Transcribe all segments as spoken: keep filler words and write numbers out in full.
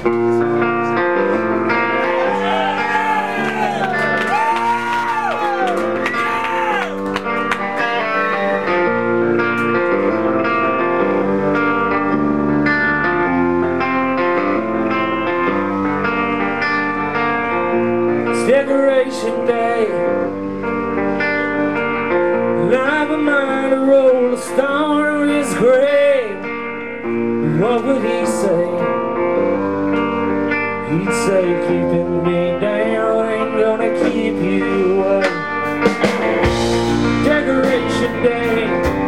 Decoration Day, live a man to roll a stone on his grave. What would he say? He'd say, keeping me down ain't gonna keep you away. Decoration Day,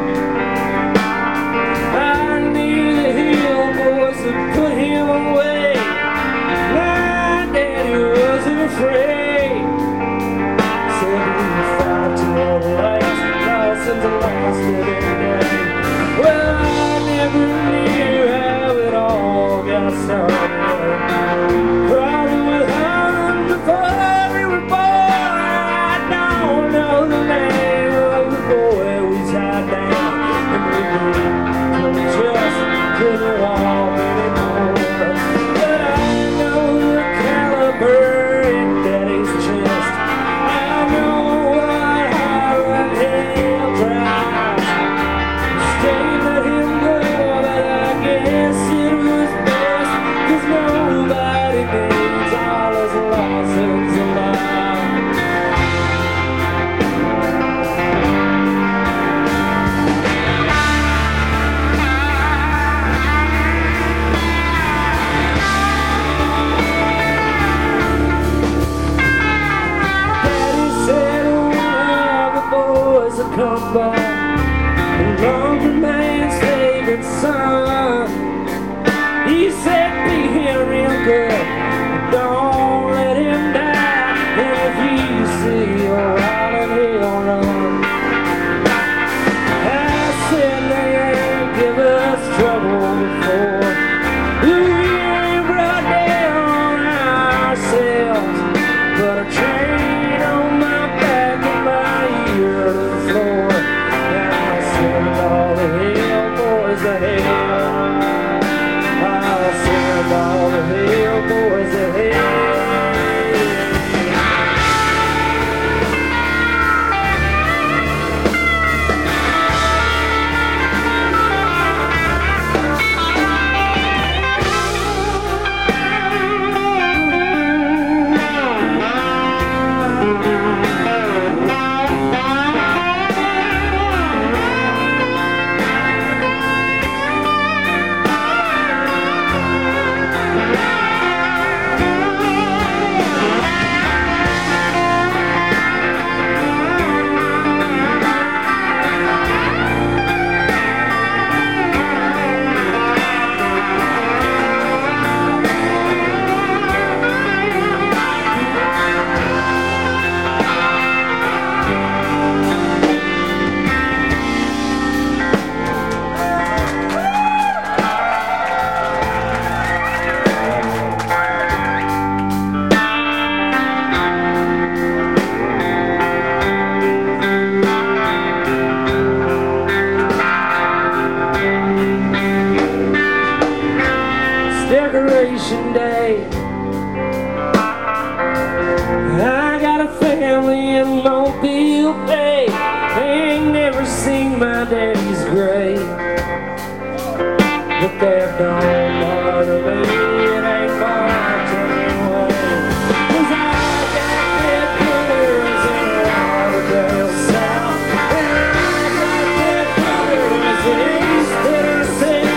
I knew the hill boys would put him away. My daddy wasn't afraid. The last living day. Well, I never knew how it all got started. Probably with him before we were born. I don't know the name of the boy we tied down, and we just couldn't walk anymore. But I know the caliber in Daddy's chest. I know what hard hell. Come by the lumber man's favorite son. He said, be here real good, don't let him die. And if you see your island, he'll run. I said, they ain't give us trouble before. We ain't brought down ourselves, but a train on my back and my ear to the floor. All the hill boys of hell, I'll send all the hill boys of hell. Decoration Day, I got a family in Mobile Bay. They ain't never seen my daddy's grave, but they've done more to me. It ain't much anyway, 'cause I got dead brothers in Lauderdale South, and I got dead brothers in East Tennessee.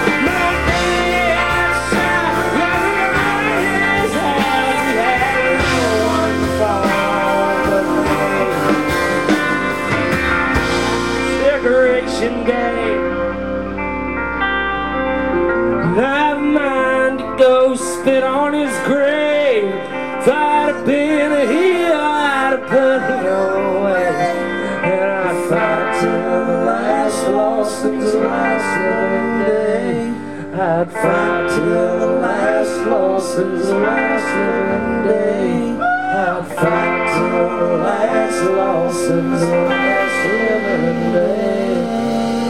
Day, I've mind to go spit on his grave. If I'd have been a heel, I'd have put him away, and I'd fight till the last Lawson's last living day. I'd fight till the last Lawson's last living day. I'd fight till the last Lawson's last living day.